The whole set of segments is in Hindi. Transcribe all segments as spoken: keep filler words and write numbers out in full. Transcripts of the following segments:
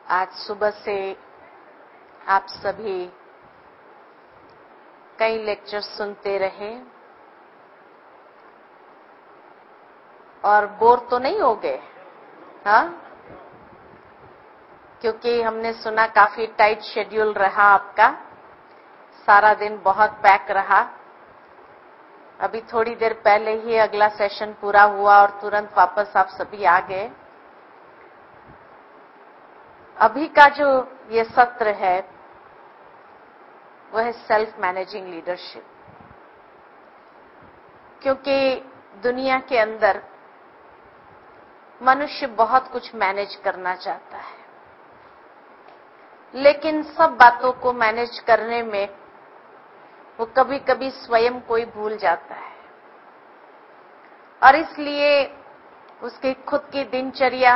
आज सुबह से आप सभी कई लेक्चर सुनते रहे और बोर तो नहीं हो गए? हाँ, क्योंकि हमने सुना काफी टाइट शेड्यूल रहा आपका, सारा दिन बहुत पैक रहा। अभी थोड़ी देर पहले ही अगला सेशन पूरा हुआ और तुरंत वापस आप सभी आ गए। अभी का जो ये सत्र है वह है सेल्फ मैनेजिंग लीडरशिप, क्योंकि दुनिया के अंदर मनुष्य बहुत कुछ मैनेज करना चाहता है, लेकिन सब बातों को मैनेज करने में वो कभी कभी स्वयं को ही भूल जाता है और इसलिए उसकी खुद की दिनचर्या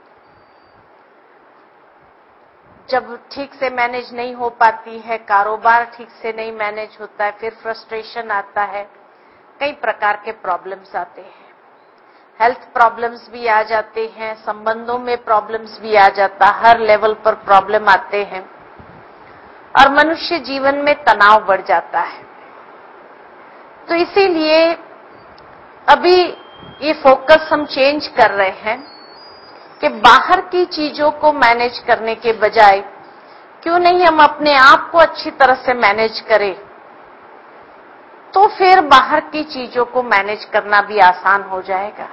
जब ठीक से मैनेज नहीं हो पाती है, कारोबार ठीक से नहीं मैनेज होता है, फिर फ्रस्ट्रेशन आता है, कई प्रकार के प्रॉब्लम्स आते हैं, हेल्थ प्रॉब्लम्स भी आ जाते हैं, संबंधों में प्रॉब्लम्स भी आ जाता, हर लेवल पर प्रॉब्लम आते हैं और मनुष्य जीवन में तनाव बढ़ जाता है। तो इसीलिए अभी ये फोकस हम चेंज कर रहे हैं कि बाहर की चीजों को मैनेज करने के बजाय क्यों नहीं हम अपने आप को अच्छी तरह से मैनेज करें, तो फिर बाहर की चीजों को मैनेज करना भी आसान हो जाएगा।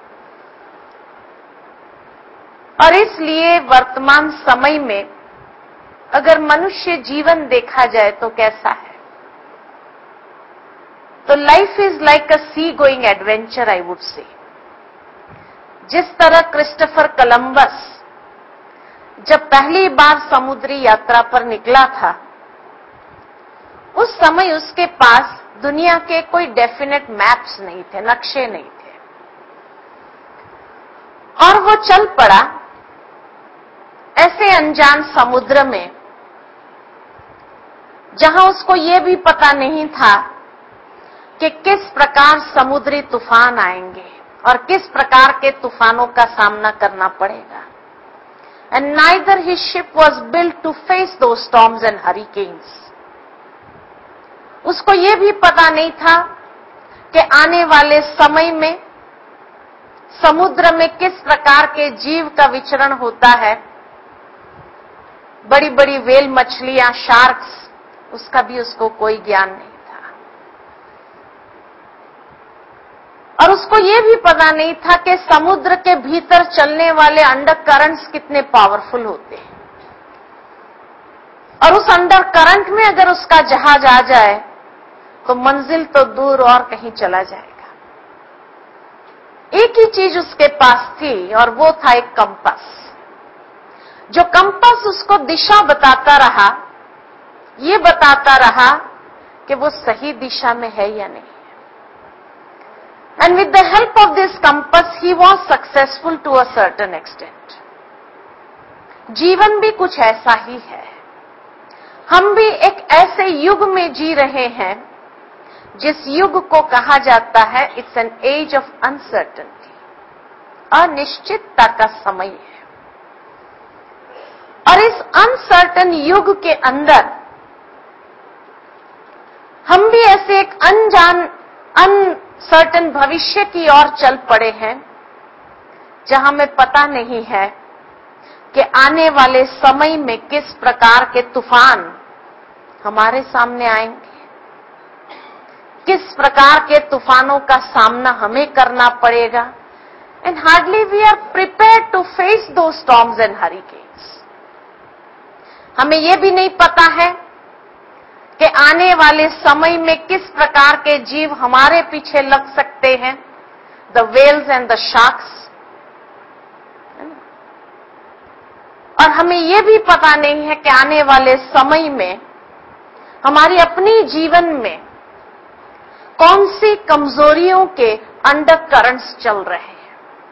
और इसलिए वर्तमान समय में अगर मनुष्य जीवन देखा जाए तो कैसा है, तो life is like a sea going adventure, I would say. जिस तरह क्रिस्टोफर कोलंबस जब पहली बार समुद्री यात्रा पर निकला था, उस समय उसके पास दुनिया के कोई डेफिनेट मैप्स नहीं थे, नक्शे नहीं थे, और वो चल पड़ा ऐसे अनजान समुद्र में जहां उसको ये भी पता नहीं था कि किस प्रकार समुद्री तूफान आएंगे और किस प्रकार के तूफानों का सामना करना पड़ेगा। And neither his ship was built to face those storms and hurricanes. उसको ये भी पता नहीं था कि आने वाले समय में समुद्र में किस प्रकार के जीव का विचरण होता है, बड़ी बड़ी व्हेल मछलियां, शार्क्स, उसका भी उसको कोई ज्ञान नहीं था। और उसको ये भी पता नहीं था कि समुद्र के भीतर चलने वाले अंडर करंट्स कितने पावरफुल होते हैं, और उस अंडर करंट में अगर उसका जहाज आ जाए तो मंजिल तो दूर और कहीं चला जाएगा। एक ही चीज उसके पास थी और वो था एक कंपास, जो कंपास उसको दिशा बताता रहा, ये बताता रहा कि वो सही दिशा में है या नहीं। And with the help of this compass, he was successful to a certain extent. जीवन भी कुछ ऐसा ही है। हम भी एक ऐसे युग में जी रहे हैं जिस युग को कहा जाता है it's an age of uncertainty, अनिश्चितता का समय है। और इस अनसर्टेन युग के अंदर हम भी ऐसे एक अनजान अनसर्टेन भविष्य की ओर चल पड़े हैं जहां हमें पता नहीं है कि आने वाले समय में किस प्रकार के तूफान हमारे सामने आएंगे, किस प्रकार के तूफानों का सामना हमें करना पड़ेगा। And hardly we are prepared to face those storms and hurricanes. हमें यह भी नहीं पता है कि आने वाले समय में किस प्रकार के जीव हमारे पीछे लग सकते हैं, the whales and the sharks. और हमें यह भी पता नहीं है कि आने वाले समय में हमारी अपनी जीवन में कौन सी कमजोरियों के अंडर करंट्स चल रहे हैं।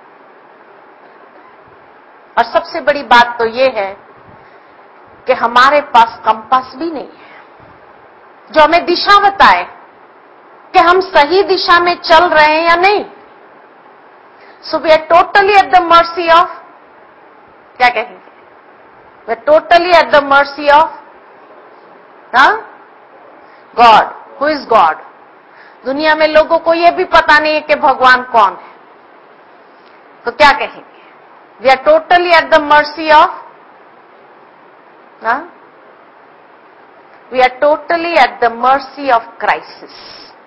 और सबसे बड़ी बात तो यह है कि हमारे पास कंपास भी नहीं है जो हमें दिशा बताए कि हम सही दिशा में चल रहे हैं या नहीं। So we are totally at the mercy of, क्या कहेंगे, we are totally at the mercy of God. Who is God? दुनिया में लोगों को यह भी पता नहीं है कि भगवान कौन है, तो क्या कहेंगे? We are totally at the mercy of we are totally at the mercy of crisis.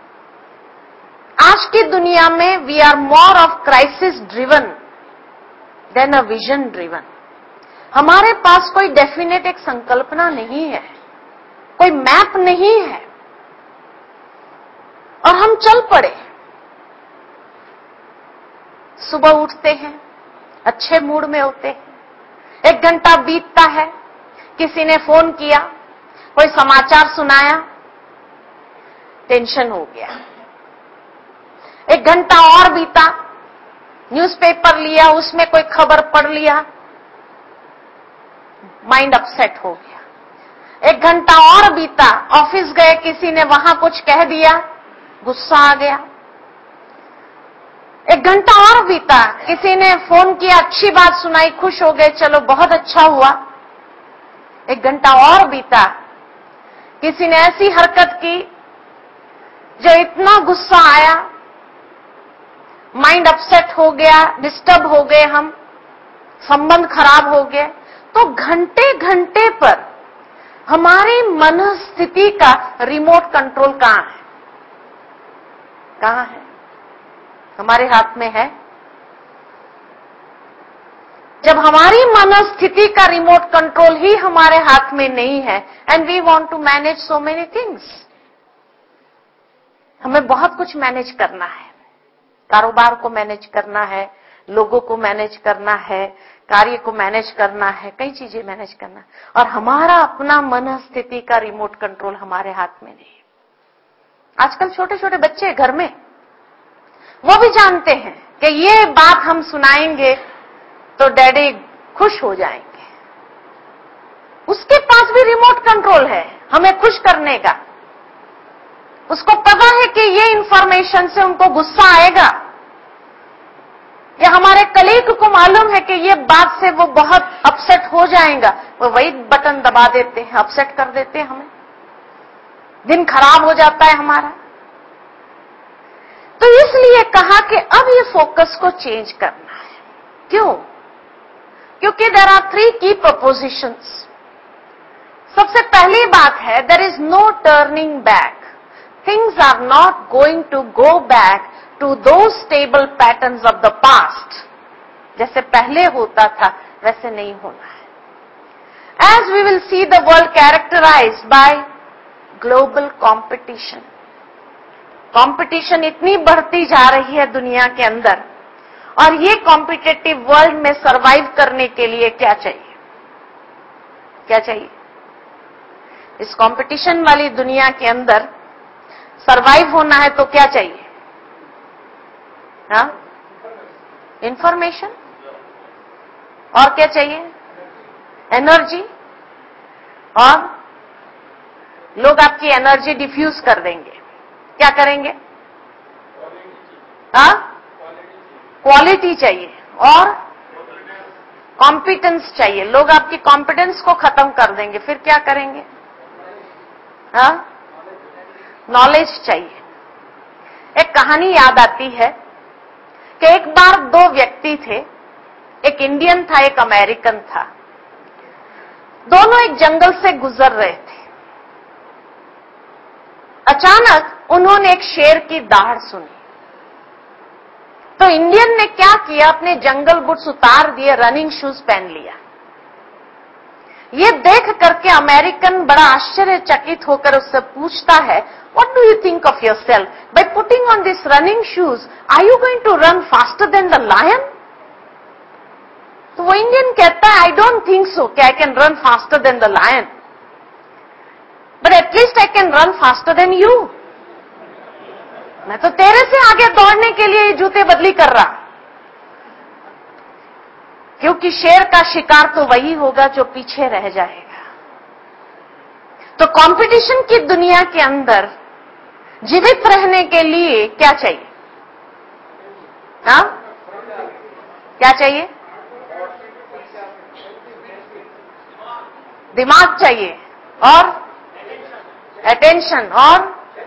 आज की दुनिया में we are more of crisis driven than a vision driven. हमारे पास कोई डेफिनेट एक संकल्पना नहीं है, कोई मैप नहीं है, और हम चल पड़े। सुबह उठते हैं, अच्छे मूड में होते हैं, एक घंटा बीतता है, किसी ने फोन किया, कोई समाचार सुनाया, टेंशन हो गया। एक घंटा और बीता, न्यूज़पेपर लिया, उसमें कोई खबर पढ़ लिया, माइंड अपसेट हो गया। एक घंटा और बीता, ऑफिस गए, किसी ने वहां कुछ कह दिया, गुस्सा आ गया। एक घंटा और बीता, किसी ने फोन किया, अच्छी बात सुनाई, खुश हो गए, चलो बहुत अच्छा हुआ। एक घंटा और बीता, किसी ने ऐसी हरकत की जो इतना गुस्सा आया, माइंड अपसेट हो गया, डिस्टर्ब हो गए, हम संबंध खराब हो गए। तो घंटे घंटे पर हमारी मनस्थिति का रिमोट कंट्रोल कहां है? कहां है? हमारे हाथ में है? जब हमारी मनस्थिति का रिमोट कंट्रोल ही हमारे हाथ में नहीं है, and we want to manage so many things, हमें बहुत कुछ मैनेज करना है, कारोबार को मैनेज करना है, लोगों को मैनेज करना है, कार्य को मैनेज करना है, कई चीजें मैनेज करना है, और हमारा अपना मनस्थिति का रिमोट कंट्रोल हमारे हाथ में नहीं है। आजकल छोटे छोटे बच्चे घर में, वो भी जानते हैं कि ये बात हम सुनाएंगे तो डैडी खुश हो जाएंगे। उसके पास भी रिमोट कंट्रोल है हमें खुश करने का। उसको पता है कि ये इंफॉर्मेशन से उनको गुस्सा आएगा, या हमारे कलीग को मालूम है कि ये बात से वो बहुत अपसेट हो जाएगा, वो वही बटन दबा देते हैं, अपसेट कर देते हैं, हमें दिन खराब हो जाता है हमारा। तो इसलिए कहा कि अब ये फोकस को चेंज करना है। क्यों? क्योंकि there are three key propositions. सबसे पहली बात है, there is no turning back. Things are not going to go back to those stable patterns of the past. जैसे पहले होता था वैसे नहीं होना है। As we will see the world characterized by global competition. Competition इतनी बढ़ती जा रही है दुनिया के अंदर, और ये कॉम्पिटिटिव वर्ल्ड में सरवाइव करने के लिए क्या चाहिए? क्या चाहिए? इस कंपटीशन वाली दुनिया के अंदर सरवाइव होना है तो क्या चाहिए? हाँ, इंफॉर्मेशन। और क्या चाहिए? एनर्जी। और लोग आपकी एनर्जी डिफ्यूज कर देंगे। क्या करेंगे? हाँ, क्वालिटी चाहिए और कॉम्पिटेंस चाहिए। लोग आपकी कॉम्पिटेंस को खत्म कर देंगे, फिर क्या करेंगे? हाँ, नॉलेज चाहिए। एक कहानी याद आती है कि एक बार दो व्यक्ति थे, एक इंडियन था, एक अमेरिकन था। दोनों एक जंगल से गुजर रहे थे। अचानक उन्होंने एक शेर की दहाड़ सुनी। तो इंडियन ने क्या किया, अपने जंगल बूट्स उतार दिए, रनिंग शूज पहन लिया। ये देख करके अमेरिकन बड़ा आश्चर्यचकित होकर उससे पूछता है, what do you think of yourself? By putting on this running shoes are you going to run faster than the lion? तो वो इंडियन कहता है, आई डोंट थिंक सो कि I can run faster than the lion, but at least I can run faster than you. मैं तो तेरे से आगे दौड़ने के लिए ये जूते बदली कर रहा, क्योंकि शेर का शिकार तो वही होगा जो पीछे रह जाएगा। तो कंपटीशन की दुनिया के अंदर जीवित रहने के लिए क्या चाहिए? हाँ, क्या चाहिए? दिमाग चाहिए और अटेंशन और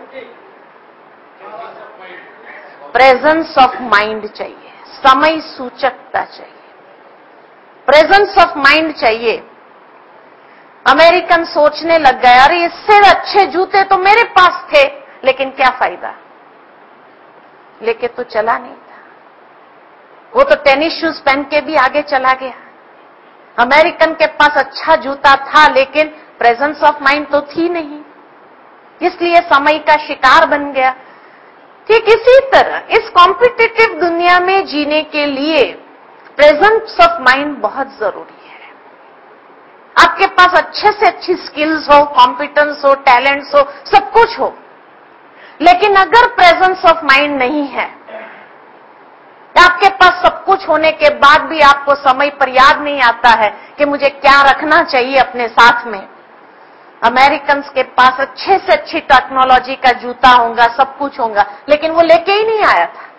प्रेजेंस ऑफ माइंड चाहिए, समय सूचकता चाहिए, प्रेजेंस ऑफ माइंड चाहिए। अमेरिकन सोचने लग गया, अरे इससे अच्छे जूते तो मेरे पास थे, लेकिन क्या फायदा, लेके तो चला नहीं था। वो तो टेनिस शूज पहन के भी आगे चला गया। अमेरिकन के पास अच्छा जूता था, लेकिन प्रेजेंस ऑफ माइंड तो थी नहीं, इसलिए समय का शिकार बन गया। ठीक इसी तरह इस कॉम्पिटिटिव दुनिया में जीने के लिए प्रेजेंस ऑफ माइंड बहुत जरूरी है। आपके पास अच्छे से अच्छी स्किल्स हो, कॉम्पिटेंस हो, टैलेंट्स हो, सब कुछ हो, लेकिन अगर प्रेजेंस ऑफ माइंड नहीं है, आपके पास सब कुछ होने के बाद भी आपको समय पर याद नहीं आता है कि मुझे क्या रखना चाहिए अपने साथ में। अमेरिकन के पास अच्छे से अच्छी टेक्नोलॉजी का जूता होगा, सब कुछ होगा, लेकिन वो लेके ही नहीं आया था,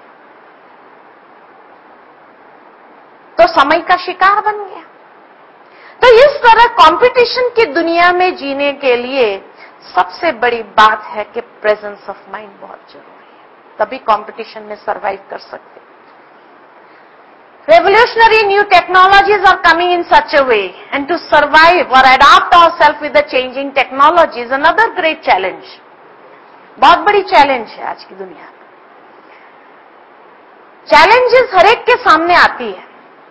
तो समय का शिकार बन गया। तो इस तरह कंपटीशन की दुनिया में जीने के लिए सबसे बड़ी बात है कि प्रेजेंस ऑफ माइंड बहुत जरूरी है, तभी कंपटीशन में सरवाइव कर सकते। Revolutionary new technologies are coming in such a way, and to survive or adapt ourselves with the changing technology is another great challenge. बहुत बड़ी चैलेंज है आज की दुनिया में। चैलेंजेस हर एक के सामने आती है,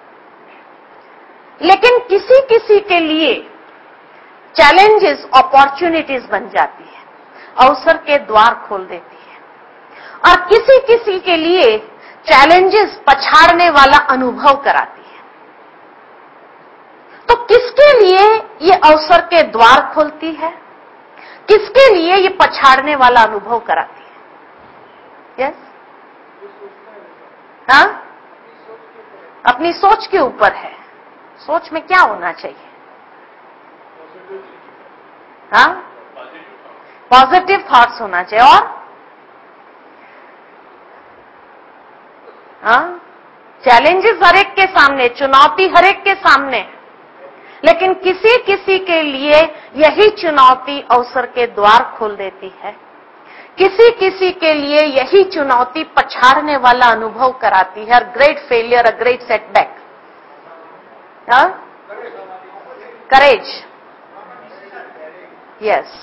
लेकिन किसी किसी के लिए चैलेंजेस अपॉर्चुनिटीज बन जाती है, अवसर के द्वार खोल देती है, और किसी किसी के लिए चैलेंजेस पछाड़ने वाला अनुभव कराती है। तो किसके लिए ये अवसर के द्वार खोलती है, किसके लिए ये पछाड़ने वाला अनुभव कराती है? यस, हाँ, अपनी सोच के ऊपर है। सोच में क्या होना चाहिए? हाँ, पॉजिटिव थॉट्स होना चाहिए। और हाँ, चैलेंजेस हर एक के सामने, चुनौती हर एक के सामने, लेकिन किसी किसी के लिए यही चुनौती अवसर के द्वार खोल देती है, किसी किसी के लिए यही चुनौती पछाड़ने वाला अनुभव कराती है। Great failure, a great setback, courage, yes.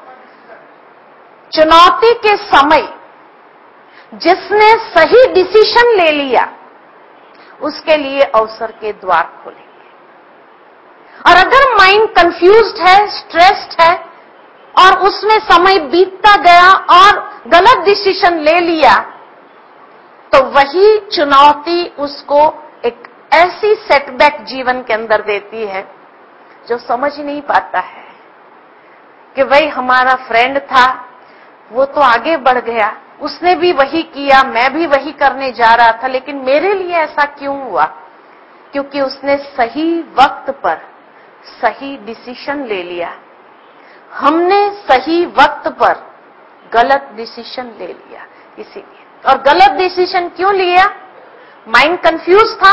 चुनौती के समय जिसने सही डिसीजन ले लिया, उसके लिए अवसर के द्वार खोलेंगे। और अगर माइंड कंफ्यूज्ड है, स्ट्रेस्ड है, और उसमें समय बीतता गया और गलत डिसीजन ले लिया, तो वही चुनौती उसको एक ऐसी सेटबैक जीवन के अंदर देती है जो समझ नहीं पाता है कि भाई हमारा फ्रेंड था, वो तो आगे बढ़ गया, उसने भी वही किया, मैं भी वही करने जा रहा था, लेकिन मेरे लिए ऐसा क्यों हुआ? क्योंकि उसने सही वक्त पर सही डिसीजन ले लिया, हमने सही वक्त पर गलत डिसीजन ले लिया। इसीलिए, और गलत डिसीजन क्यों लिया? माइंड कंफ्यूज था,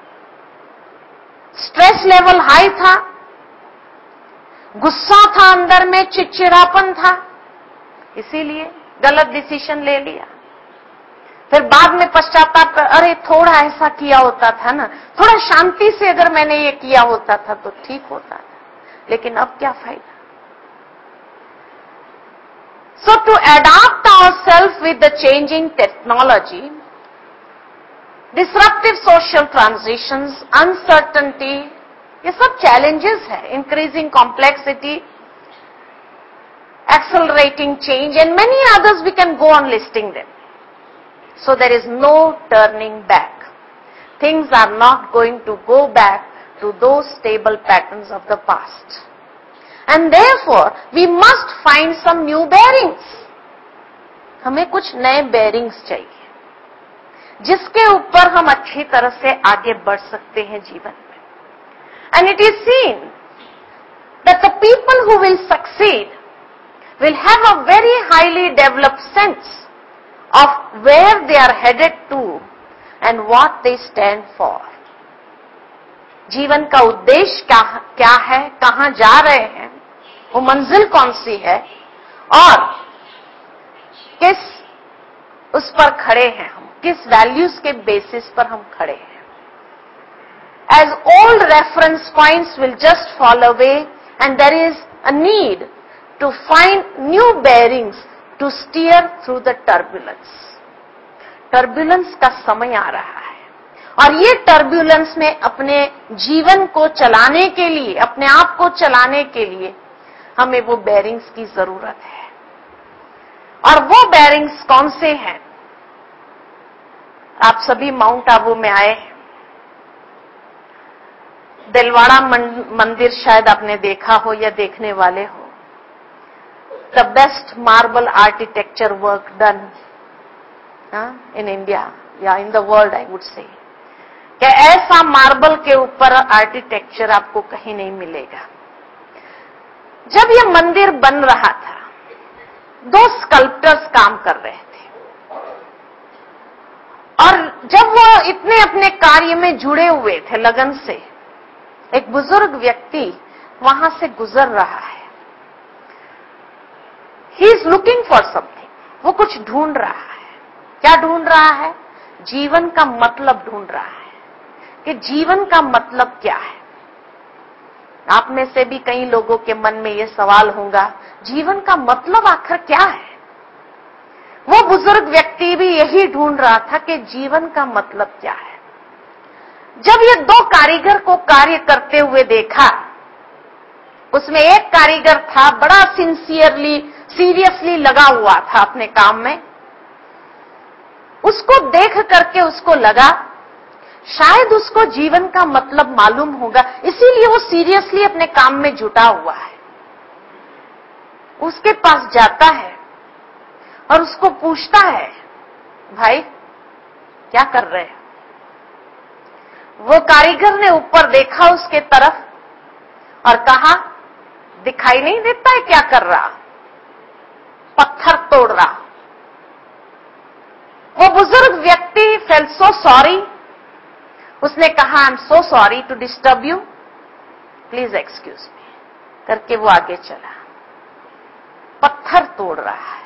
स्ट्रेस लेवल हाई था, गुस्सा था अंदर में, चिड़चिड़ापन था, इसीलिए गलत डिसीजन ले लिया। फिर बाद में पश्चाताप कर, अरे थोड़ा ऐसा किया होता था ना, थोड़ा शांति से अगर मैंने ये किया होता था तो ठीक होता था, लेकिन अब क्या फायदा? So to adopt ourselves with the changing technology, disruptive social transitions, uncertainty, ये सब चैलेंजेस है। Increasing complexity, accelerating change, and many others we can go on listing them. So there is no turning back. Things are not going to go back to those stable patterns of the past. And therefore, we must find some new bearings. हमें कुछ नए bearings चाहिए, जिसके ऊपर हम अच्छी तरह से आगे बढ़ सकते हैं जीवन में. And it is seen that the people who will succeed will have a very highly developed sense of where they are headed to and what they stand for. जीवन का उद्देश्य क्या क्या है, कहां जा रहे हैं, वो मंजिल कौन सी है और किस उस पर खड़े हैं, हम किस वैल्यूज के बेसिस पर हम खड़े हैं. As old reference points will just fall away and there is a need to find new bearings to steer through the turbulence. Turbulence का समय आ रहा है और ये टर्बुलेंस में अपने जीवन को चलाने के लिए, अपने आप को चलाने के लिए हमें वो बेरिंग्स की जरूरत है. और वो बेरिंग्स कौन से हैं? आप सभी माउंट आबू में आए हैं. दिलवाड़ा मंदिर शायद आपने देखा हो या देखने वाले हो. The best marble architecture work done in India या in the world, I would say. क्या ऐसा मार्बल के ऊपर आर्किटेक्चर आपको कहीं नहीं मिलेगा. जब ये मंदिर बन रहा था, दो स्कल्प्टर्स काम कर रहे थे और जब वो इतने अपने कार्य में जुड़े हुए थे लगन से, एक बुजुर्ग व्यक्ति वहां से गुजर रहा है. He is looking for something. वो कुछ ढूंढ रहा है. क्या ढूंढ रहा है? जीवन का मतलब ढूंढ रहा है कि जीवन का मतलब क्या है. आप में से भी कई लोगों के मन में यह सवाल होगा, जीवन का मतलब आखिर क्या है. वो बुजुर्ग व्यक्ति भी यही ढूंढ रहा था कि जीवन का मतलब क्या है. जब ये दो कारीगर को कार्य करते हुए देखा, उसमें एक कारीगर था बड़ा सिंसियरली, सीरियसली लगा हुआ था अपने काम में. उसको देख करके उसको लगा शायद उसको जीवन का मतलब मालूम होगा, इसीलिए वो सीरियसली अपने काम में जुटा हुआ है. उसके पास जाता है और उसको पूछता है, भाई क्या कर रहे हैं? वो कारीगर ने ऊपर देखा उसके तरफ और कहा, दिखाई नहीं देता है क्या कर रहा? पत्थर तोड़ रहा. वो बुजुर्ग व्यक्ति फेल्ट सो सॉरी. उसने कहा, I am so sorry to disturb you, please excuse me करके वो आगे चला. पत्थर तोड़ रहा है.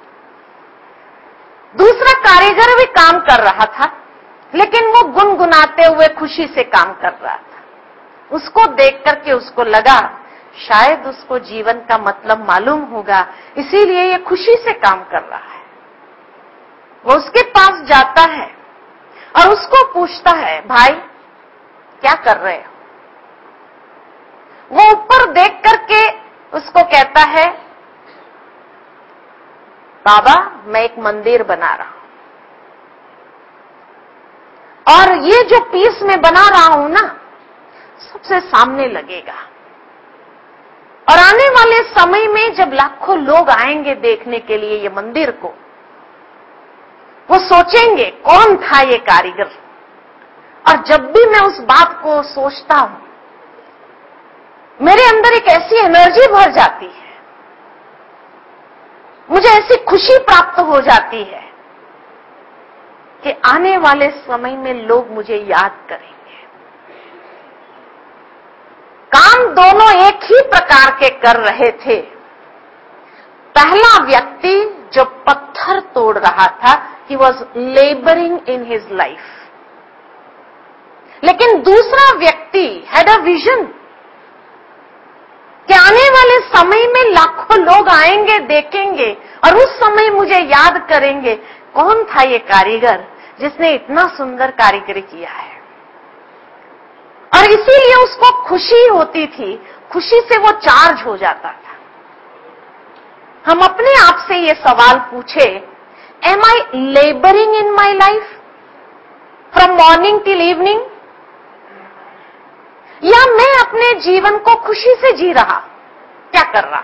दूसरा कारीगर भी काम कर रहा था, लेकिन वो गुनगुनाते हुए खुशी से काम कर रहा था. उसको देख करके उसको लगा शायद उसको जीवन का मतलब मालूम होगा, इसीलिए ये खुशी से काम कर रहा है. वो उसके पास जाता है और उसको पूछता है, भाई क्या कर रहे हो? वो ऊपर देख करके उसको कहता है, बाबा मैं एक मंदिर बना रहा हूं और ये जो पीस मैं बना रहा हूं ना, सबसे सामने लगेगा और आने वाले समय में जब लाखों लोग आएंगे देखने के लिए ये मंदिर को, वो सोचेंगे कौन था ये कारीगर. और जब भी मैं उस बात को सोचता हूं, मेरे अंदर एक ऐसी एनर्जी भर जाती है, मुझे ऐसी खुशी प्राप्त हो जाती है कि आने वाले समय में लोग मुझे याद करेंगे. काम दोनों एक ही प्रकार के कर रहे थे. पहला व्यक्ति जो पत्थर तोड़ रहा था, he was laboring in his life. लेकिन दूसरा व्यक्ति had a vision कि आने वाले समय में लाखों लोग आएंगे, देखेंगे और उस समय मुझे याद करेंगे कौन था ये कारीगर जिसने इतना सुंदर कारीगरी किया है. और इसीलिए उसको खुशी होती थी, खुशी से वो चार्ज हो जाता था. हम अपने आप से ये सवाल पूछे, am I labouring in my life from morning till evening, या मैं अपने जीवन को खुशी से जी रहा, क्या कर रहा?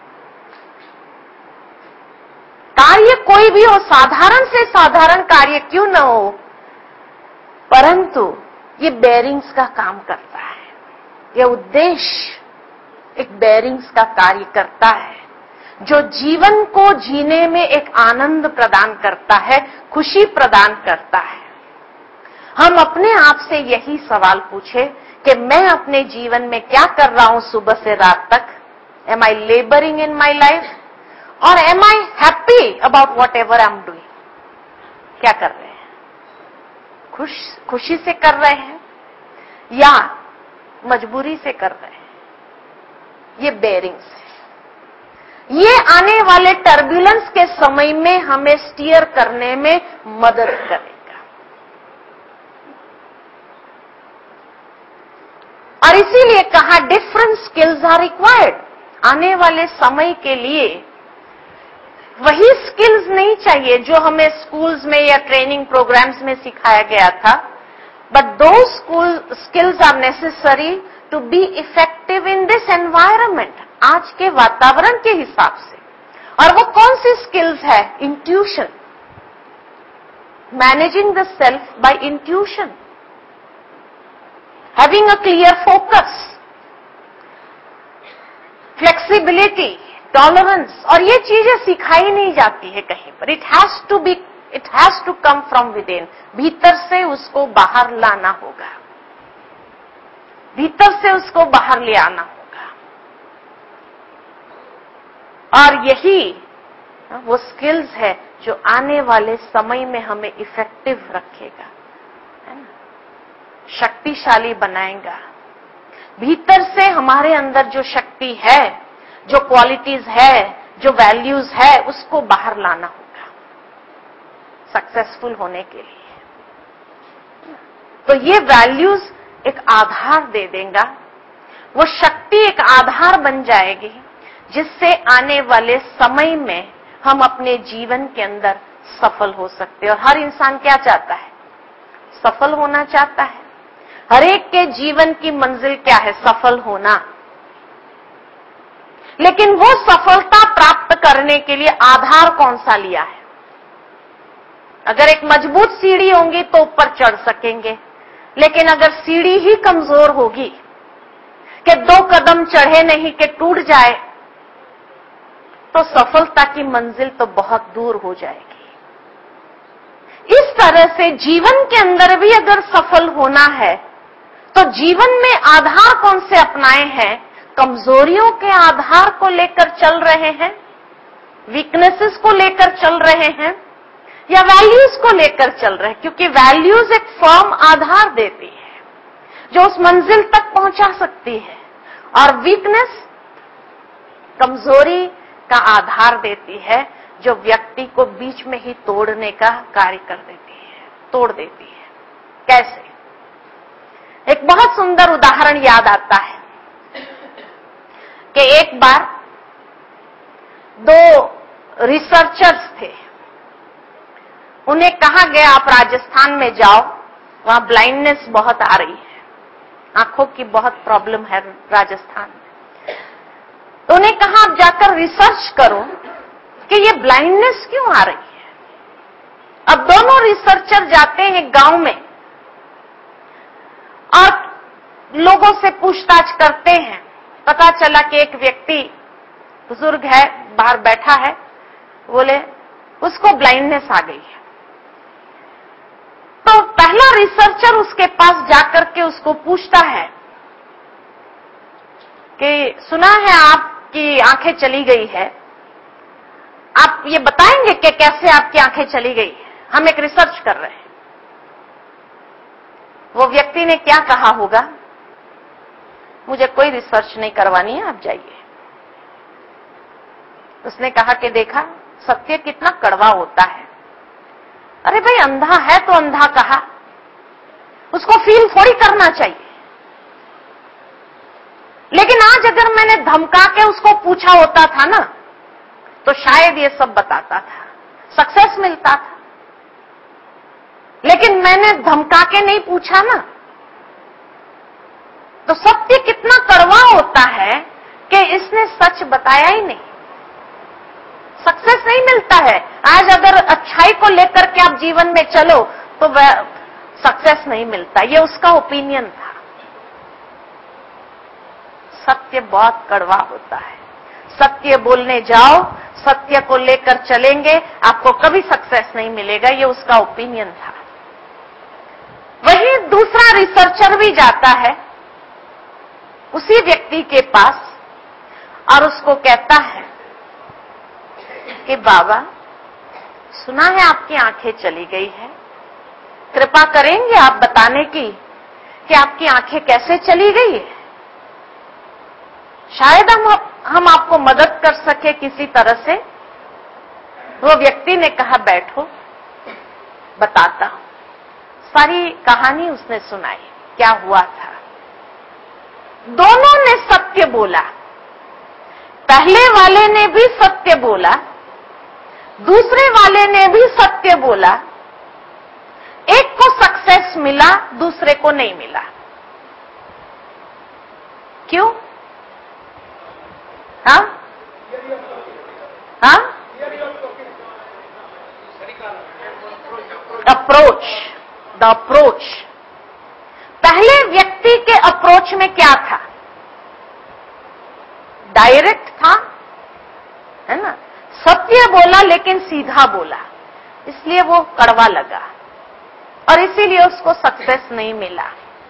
कार्य कोई भी हो, साधारण से साधारण कार्य क्यों न हो, परंतु ये बेरिंग्स का काम करता है. ये उद्देश्य एक बेरिंग्स का कार्य करता है जो जीवन को जीने में एक आनंद प्रदान करता है, खुशी प्रदान करता है. हम अपने आप से यही सवाल पूछे कि मैं अपने जीवन में क्या कर रहा हूं सुबह से रात तक. Am I labouring in my life और am I happy about whatever I am doing. क्या कर रहे हैं? खुश खुशी से कर रहे हैं या मजबूरी से कर रहे हैं? ये बेरिंग्स है. ये आने वाले टर्बुलेंस के समय में हमें स्टीयर करने में मदद करेगा. और इसीलिए कहा डिफरेंट स्किल्स आर रिक्वायर्ड. आने वाले समय के लिए वही स्किल्स नहीं चाहिए जो हमें स्कूल्स में या ट्रेनिंग प्रोग्राम्स में सिखाया गया था, but those school skills are necessary to be effective in this environment. आज के वातावरण के हिसाब से. और वो कौन सी स्किल्स है? Intuition. Managing the self by intuition, having a clear focus, flexibility, tolerance. और ये चीजें सिखाई नहीं जाती है कहीं पर. It has to be it has to come from within. भीतर से उसको बाहर लाना होगा. भीतर से उसको बाहर ले आना होगा. और यही वो स्किल्स है जो आने वाले समय में हमें इफेक्टिव रखेगा, है ना, शक्तिशाली बनाएगा. भीतर से हमारे अंदर जो शक्ति है, जो क्वालिटीज है, जो वैल्यूज है, उसको बाहर लाना होगा सक्सेसफुल होने के लिए. तो ये वैल्यूज एक आधार दे देगा. वो शक्ति एक आधार बन जाएगी जिससे आने वाले समय में हम अपने जीवन के अंदर सफल हो सकते हैं. और हर इंसान क्या चाहता है? सफल होना चाहता है. हर एक के जीवन की मंजिल क्या है? सफल होना. लेकिन वो सफलता प्राप्त करने के लिए आधार कौन सा लिया है? अगर एक मजबूत सीढ़ी होंगी तो ऊपर चढ़ सकेंगे, लेकिन अगर सीढ़ी ही कमजोर होगी कि दो कदम चढ़े नहीं कि टूट जाए, तो सफलता की मंजिल तो बहुत दूर हो जाएगी. इस तरह से जीवन के अंदर भी अगर सफल होना है तो जीवन में आधार कौन से अपनाए हैं? कमजोरियों के आधार को लेकर चल रहे हैं, वीकनेसेस को लेकर चल रहे हैं, या वैल्यूज को लेकर चल रहे हैं? क्योंकि वैल्यूज एक फर्म आधार देती है जो उस मंजिल तक पहुंचा सकती है, और वीकनेस कमजोरी का आधार देती है जो व्यक्ति को बीच में ही तोड़ने का कार्य कर देती है, तोड़ देती है. कैसे? एक बहुत सुंदर उदाहरण याद आता है कि एक बार दो रिसर्चर्स थे. उन्हें कहा गया आप राजस्थान में जाओ, वहां ब्लाइंडनेस बहुत आ रही है, आंखों की बहुत प्रॉब्लम है राजस्थान में. तो उन्हें कहा आप जाकर रिसर्च करो कि ये ब्लाइंडनेस क्यों आ रही है. अब दोनों रिसर्चर जाते हैं गांव में और लोगों से पूछताछ करते हैं. पता चला कि एक व्यक्ति बुजुर्ग है, बाहर बैठा है, बोले उसको ब्लाइंडनेस आ गई है. तो पहला रिसर्चर उसके पास जाकर के उसको पूछता है कि सुना है आपकी आंखें चली गई है, आप ये बताएंगे कि कैसे आपकी आंखें चली गई? हम एक रिसर्च कर रहे हैं. वो व्यक्ति ने क्या कहा होगा? मुझे कोई रिसर्च नहीं करवानी है, आप जाइए. उसने कहा कि देखा सत्य कितना कड़वा होता है. अरे भाई, अंधा है तो अंधा कहा, उसको फील थोड़ी करना चाहिए. लेकिन आज अगर मैंने धमका के उसको पूछा होता था ना, तो शायद ये सब बताता था, सक्सेस मिलता था. लेकिन मैंने धमका के नहीं पूछा ना, तो सत्य कितना कड़वा होता है कि इसने सच बताया ही नहीं, सक्सेस नहीं मिलता है. आज अगर अच्छाई को लेकर के आप जीवन में चलो तो वह सक्सेस नहीं मिलता. ये उसका ओपिनियन था. सत्य बहुत कड़वा होता है. सत्य बोलने जाओ, सत्य को लेकर चलेंगे, आपको कभी सक्सेस नहीं मिलेगा. ये उसका ओपिनियन था. वही दूसरा रिसर्चर भी जाता है उसी व्यक्ति के पास और उसको कहता है कि बाबा, सुना है आपकी आंखें चली गई है, कृपा करेंगे आप बताने की कि आपकी आंखें कैसे चली गई है? शायद हम हम आपको मदद कर सके किसी तरह से। वो व्यक्ति ने कहा, बैठो, बताता हूं। सारी कहानी उसने सुनाई, क्या हुआ था। दोनों ने सत्य बोला। पहले वाले ने भी सत्य बोला, दूसरे वाले ने भी सत्य बोला। एक को सक्सेस मिला, दूसरे को नहीं मिला। क्यों? हाँ हाँ अप्रोच, द अप्रोच। पहले व्यक्ति के अप्रोच में क्या था? डायरेक्ट था, है ना, सत्य बोला लेकिन सीधा बोला, इसलिए वो कड़वा लगा और इसीलिए उसको सक्सेस नहीं मिला।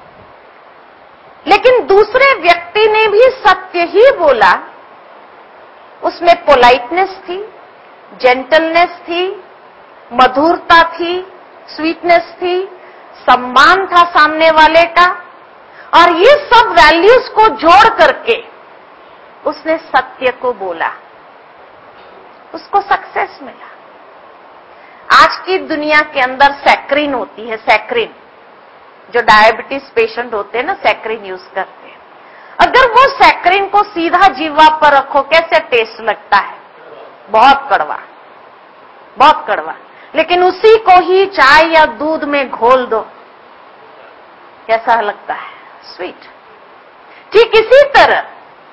लेकिन दूसरे व्यक्ति ने भी सत्य ही बोला, उसमें पोलाइटनेस थी, जेंटलनेस थी, मधुरता थी, स्वीटनेस थी, सम्मान था सामने वाले का, और ये सब वैल्यूज को जोड़ करके उसने सत्य को बोला, उसको सक्सेस मिला। आज की दुनिया के अंदर सैक्रिन होती है, सैक्रिन, जो डायबिटीज पेशेंट होते हैं ना, सैक्रिन यूज करते हैं। अगर वो सैक्रिन को सीधा जीवा पर रखो, कैसे टेस्ट लगता है? बहुत कड़वा, बहुत कड़वा। लेकिन उसी को ही चाय या दूध में घोल दो, कैसा लगता है? स्वीट। ठीक इसी तरह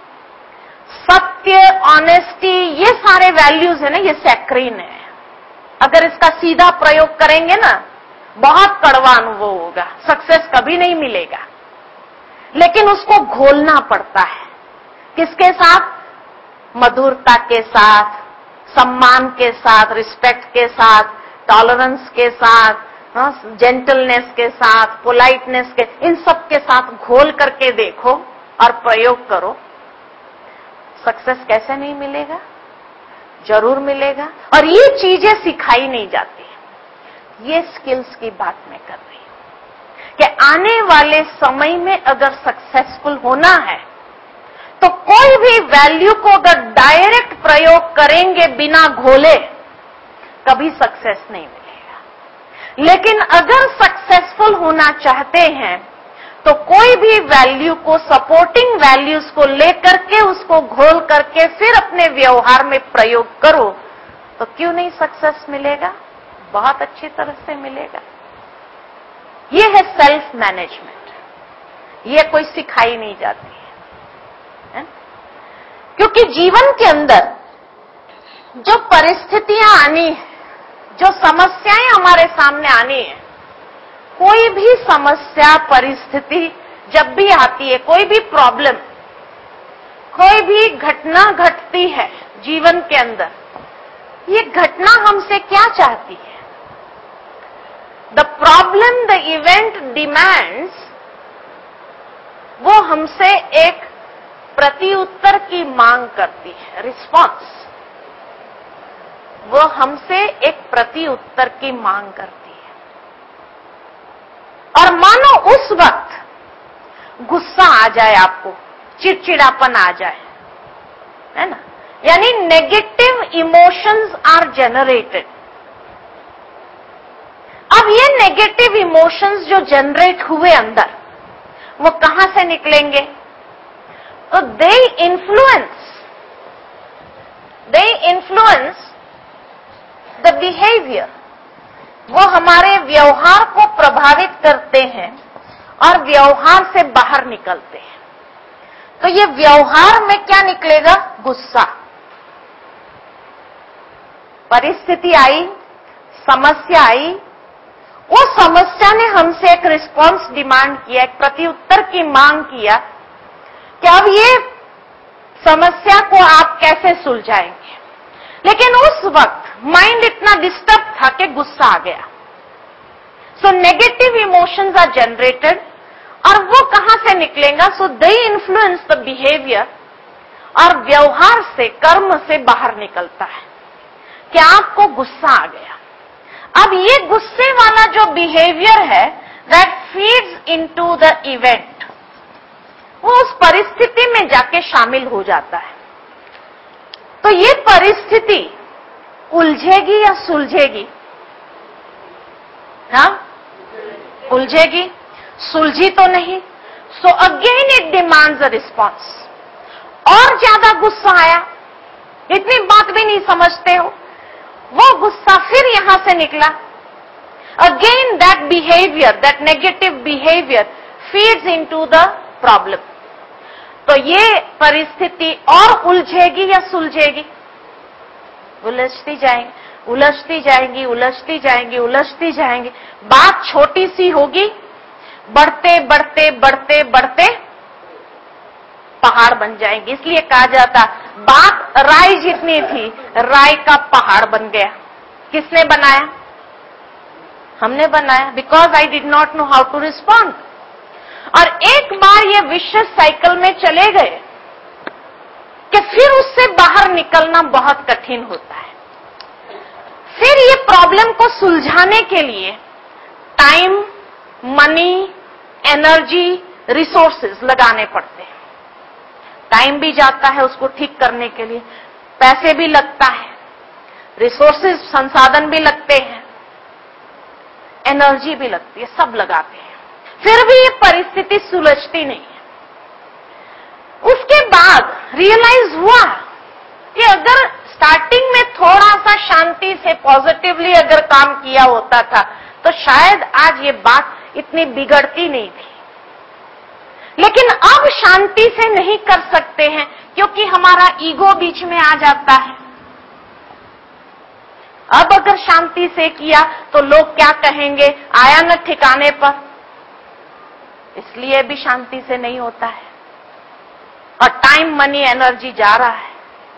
सत्य, ऑनेस्टी, ये सारे वैल्यूज है ना, ये सैक्रिन है। अगर इसका सीधा प्रयोग करेंगे ना, बहुत कड़वा अनुभव होगा, सक्सेस कभी नहीं मिलेगा। लेकिन उसको घोलना पड़ता है, किसके साथ? मधुरता के साथ, सम्मान के साथ, रिस्पेक्ट के साथ, टॉलरेंस के साथ, जेंटलनेस के साथ, पोलाइटनेस के, इन सब के साथ घोल करके देखो और प्रयोग करो। सक्सेस कैसे नहीं मिलेगा? जरूर मिलेगा। और ये चीजें सिखाई नहीं जाती, ये स्किल्स की बात मैं कर रही हूं कि आने वाले समय में अगर सक्सेसफुल होना है तो कोई भी वैल्यू को अगर डायरेक्ट प्रयोग करेंगे बिना घोले, कभी सक्सेस नहीं मिलेगा। लेकिन अगर सक्सेसफुल होना चाहते हैं तो कोई भी वैल्यू को, सपोर्टिंग वैल्यूज को लेकर के उसको घोल करके फिर अपने व्यवहार में प्रयोग करो, तो क्यों नहीं सक्सेस मिलेगा? बहुत अच्छी तरह से मिलेगा। ये है सेल्फ मैनेजमेंट, ये कोई सिखाई नहीं जाती है, है? क्योंकि जीवन के अंदर जो परिस्थितियां आनी है, जो समस्याएं हमारे सामने आनी है, कोई भी समस्या, परिस्थिति जब भी आती है, कोई भी प्रॉब्लम, कोई भी घटना घटती है जीवन के अंदर, ये घटना हमसे क्या चाहती है? The problem, the event demands, वो हमसे एक प्रति उत्तर की मांग करती है, रिस्पॉन्स। वो हमसे एक प्रति उत्तर की मांग करती है। और मानो उस वक्त गुस्सा आ जाए, आपको चिड़चिड़ापन आ जाए, है ना, यानी नेगेटिव इमोशंस आर जनरेटेड। अब ये नेगेटिव इमोशंस जो जनरेट हुए अंदर, वो कहां से निकलेंगे? तो they influence they influence the behaviour, वो हमारे व्यवहार को प्रभावित करते हैं और व्यवहार से बाहर निकलते हैं। तो ये व्यवहार में क्या निकलेगा? गुस्सा। परिस्थिति आई, समस्या आई, वो समस्या ने हमसे एक रिस्पॉन्स डिमांड किया, एक प्रत्युत्तर की मांग किया कि अब ये समस्या को आप कैसे सुलझाएंगे। लेकिन उस वक्त माइंड इतना डिस्टर्ब था कि गुस्सा आ गया। So negative emotions are generated और वो कहां से निकलेगा? So they influence the behaviour, और व्यवहार से, कर्म से बाहर निकलता है कि आपको गुस्सा आ गया। अब ये गुस्से वाला जो बिहेवियर है, that feeds into the event, वो उस परिस्थिति में जाके शामिल हो जाता है। तो ये परिस्थिति उलझेगी या सुलझेगी? हाँ, उलझेगी, सुलझी तो नहीं। So again it demands a response. और ज्यादा गुस्सा आया, इतनी बात भी नहीं समझते हो, वो गुस्सा फिर यहां से निकला। Again that behaviour, that negative behaviour feeds into the problem. तो ये परिस्थिति और उलझेगी या सुलझेगी? उलझती जाएंगी, उलझती जाएंगी, उलझती जाएंगी, उलझती जाएंगी। बात छोटी सी होगी, बढ़ते बढ़ते बढ़ते बढ़ते पहाड़ बन जाएंगी। इसलिए कहा जाता, बात राई जितनी थी, राई का पहाड़ बन गया। किसने बनाया? हमने बनाया, because I did not know how to respond. और एक बार ये विशेष साइकिल में चले गए कि फिर उससे बाहर निकलना बहुत कठिन होता है। फिर ये प्रॉब्लम को सुलझाने के लिए टाइम, मनी, एनर्जी, रिसोर्सेज लगाने पड़ते हैं। टाइम भी जाता है उसको ठीक करने के लिए, पैसे भी लगता है, रिसोर्सेज, संसाधन भी लगते हैं, एनर्जी भी लगती है, सब लगाते हैं। फिर भी ये परिस्थिति सुलझती नहीं है। उसके बाद रियलाइज हुआ कि अगर स्टार्टिंग में थोड़ा सा शांति से, पॉजिटिवली अगर काम किया होता था, तो शायद आज ये बात इतनी बिगड़ती नहीं थी। लेकिन अब शांति से नहीं कर सकते हैं, क्योंकि हमारा ईगो बीच में आ जाता है। अब अगर शांति से किया तो लोग क्या कहेंगे, आया न ठिकाने पर, इसलिए भी शांति से नहीं होता है। और टाइम, मनी, एनर्जी जा रहा है।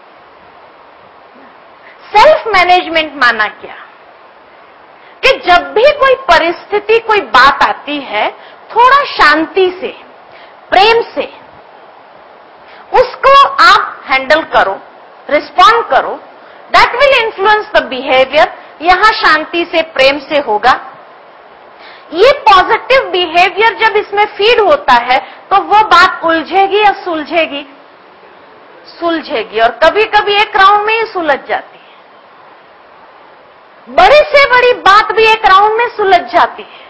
सेल्फ मैनेजमेंट माना क्या? कि जब भी कोई परिस्थिति, कोई बात आती है, थोड़ा शांति से, प्रेम से उसको आप हैंडल करो, रिस्पॉन्ड करो। That will influence the behaviour. यहां शांति से, प्रेम से होगा। ये पॉजिटिव बिहेवियर जब इसमें फीड होता है, तो वो बात उलझेगी या सुलझेगी? सुलझेगी। और कभी कभी एक राउंड में ही सुलझ जाती है। बड़ी से बड़ी बात भी एक राउंड में सुलझ जाती है।